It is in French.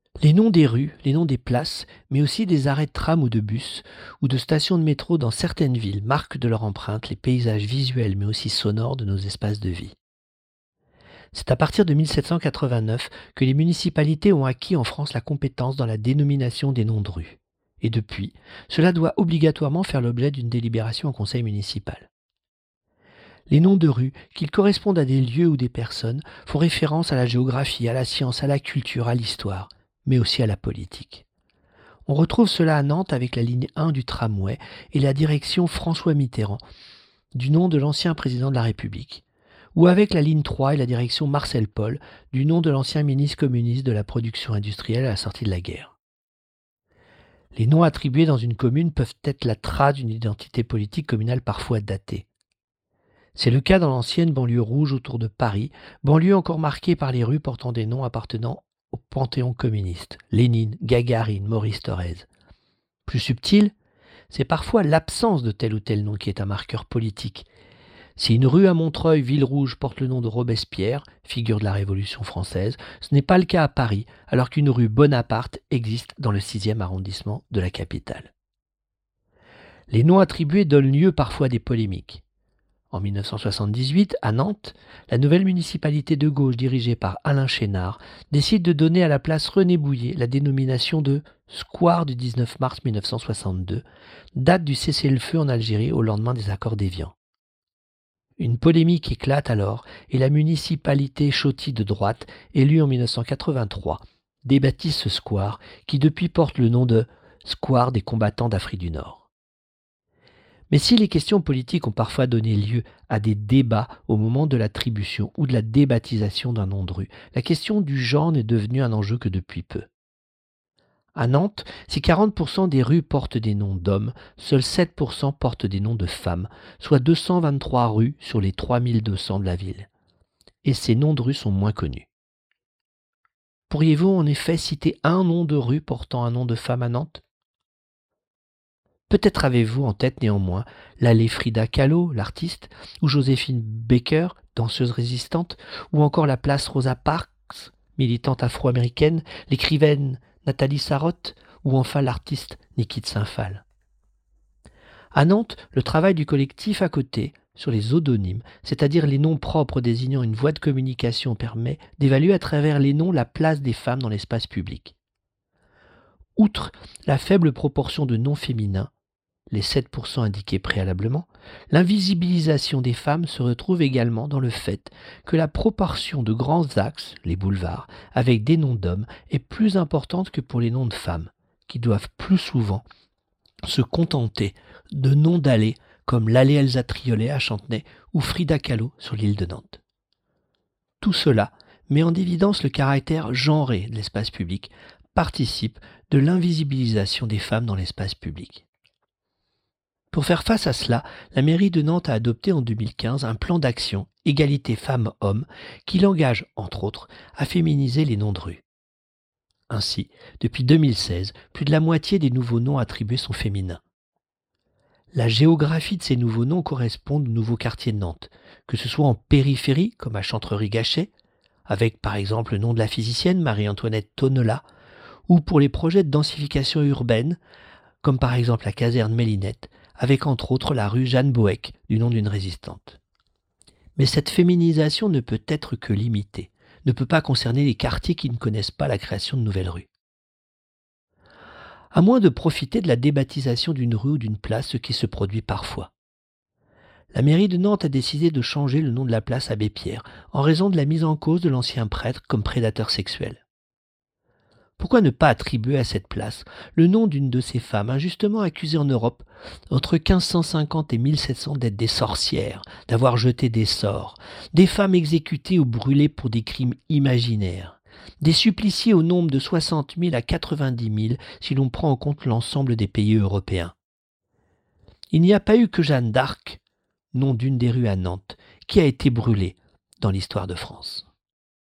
Les noms des rues, les noms des places, mais aussi des arrêts de tram ou de bus, ou de stations de métro dans certaines villes marquent de leur empreinte les paysages visuels mais aussi sonores de nos espaces de vie. C'est à partir de 1789 que les municipalités ont acquis en France la compétence dans la dénomination des noms de rues. Et depuis, cela doit obligatoirement faire l'objet d'une délibération au conseil municipal. Les noms de rues, qu'ils correspondent à des lieux ou des personnes, font référence à la géographie, à la science, à la culture, à l'histoire, mais aussi à la politique. On retrouve cela à Nantes avec la ligne 1 du tramway et la direction François Mitterrand, du nom de l'ancien président de la République, ou avec la ligne 3 et la direction Marcel Paul, du nom de l'ancien ministre communiste de la production industrielle à la sortie de la guerre. Les noms attribués dans une commune peuvent être la trace d'une identité politique communale parfois datée. C'est le cas dans l'ancienne banlieue rouge autour de Paris, banlieue encore marquée par les rues portant des noms appartenant au panthéon communiste, Lénine, Gagarine, Maurice Thorez. Plus subtil, c'est parfois l'absence de tel ou tel nom qui est un marqueur politique. Si une rue à Montreuil, ville rouge, porte le nom de Robespierre, figure de la Révolution française, ce n'est pas le cas à Paris, alors qu'une rue Bonaparte existe dans le 6e arrondissement de la capitale. Les noms attribués donnent lieu parfois à des polémiques. En 1978, à Nantes, la nouvelle municipalité de gauche dirigée par Alain Chénard décide de donner à la place René Bouillet la dénomination de Square du 19 mars 1962, date du cessez-le-feu en Algérie au lendemain des accords d'Évian. Une polémique éclate alors et la municipalité chottie de droite, élue en 1983, débaptise ce square qui depuis porte le nom de Square des combattants d'Afrique du Nord. Mais si les questions politiques ont parfois donné lieu à des débats au moment de l'attribution ou de la débaptisation d'un nom de rue, la question du genre n'est devenue un enjeu que depuis peu. À Nantes, si 40% des rues portent des noms d'hommes, seuls 7% portent des noms de femmes, soit 223 rues sur les 3200 de la ville. Et ces noms de rues sont moins connus. Pourriez-vous en effet citer un nom de rue portant un nom de femme à Nantes ? Peut-être avez-vous en tête néanmoins l'allée Frida Kahlo, l'artiste, ou Joséphine Baker, danseuse résistante, ou encore la place Rosa Parks, militante afro-américaine, l'écrivaine Nathalie Sarraute, ou enfin l'artiste Niki de Saint-Phal. À Nantes, le travail du collectif à côté, sur les odonymes, c'est-à-dire les noms propres désignant une voie de communication, permet d'évaluer à travers les noms la place des femmes dans l'espace public. Outre la faible proportion de noms féminins, les 7% indiqués préalablement, l'invisibilisation des femmes se retrouve également dans le fait que la proportion de grands axes, les boulevards, avec des noms d'hommes est plus importante que pour les noms de femmes, qui doivent plus souvent se contenter de noms d'allées comme l'allée Elsa Triolet à Chantenay ou Frida Kahlo sur l'île de Nantes. Tout cela met en évidence le caractère genré de l'espace public, participe de l'invisibilisation des femmes dans l'espace public. Pour faire face à cela, la mairie de Nantes a adopté en 2015 un plan d'action égalité femmes-hommes qui l'engage, entre autres, à féminiser les noms de rue. Ainsi, depuis 2016, plus de la moitié des nouveaux noms attribués sont féminins. La géographie de ces nouveaux noms correspond aux nouveaux quartiers de Nantes, que ce soit en périphérie, comme à Chantrerie-Gachet, avec par exemple le nom de la physicienne Marie-Antoinette Tonnelat, ou pour les projets de densification urbaine, comme par exemple la caserne Mélinette, avec entre autres la rue Jeanne Boeck, du nom d'une résistante. Mais cette féminisation ne peut être que limitée, ne peut pas concerner les quartiers qui ne connaissent pas la création de nouvelles rues. À moins de profiter de la débaptisation d'une rue ou d'une place, ce qui se produit parfois. La mairie de Nantes a décidé de changer le nom de la place Abbé Pierre, en raison de la mise en cause de l'ancien prêtre comme prédateur sexuel. Pourquoi ne pas attribuer à cette place le nom d'une de ces femmes injustement accusées en Europe, entre 1550 et 1700 d'être des sorcières, d'avoir jeté des sorts, des femmes exécutées ou brûlées pour des crimes imaginaires, des suppliciés au nombre de 60 000 à 90 000 si l'on prend en compte l'ensemble des pays européens. Il n'y a pas eu que Jeanne d'Arc, nom d'une des rues à Nantes, qui a été brûlée dans l'histoire de France.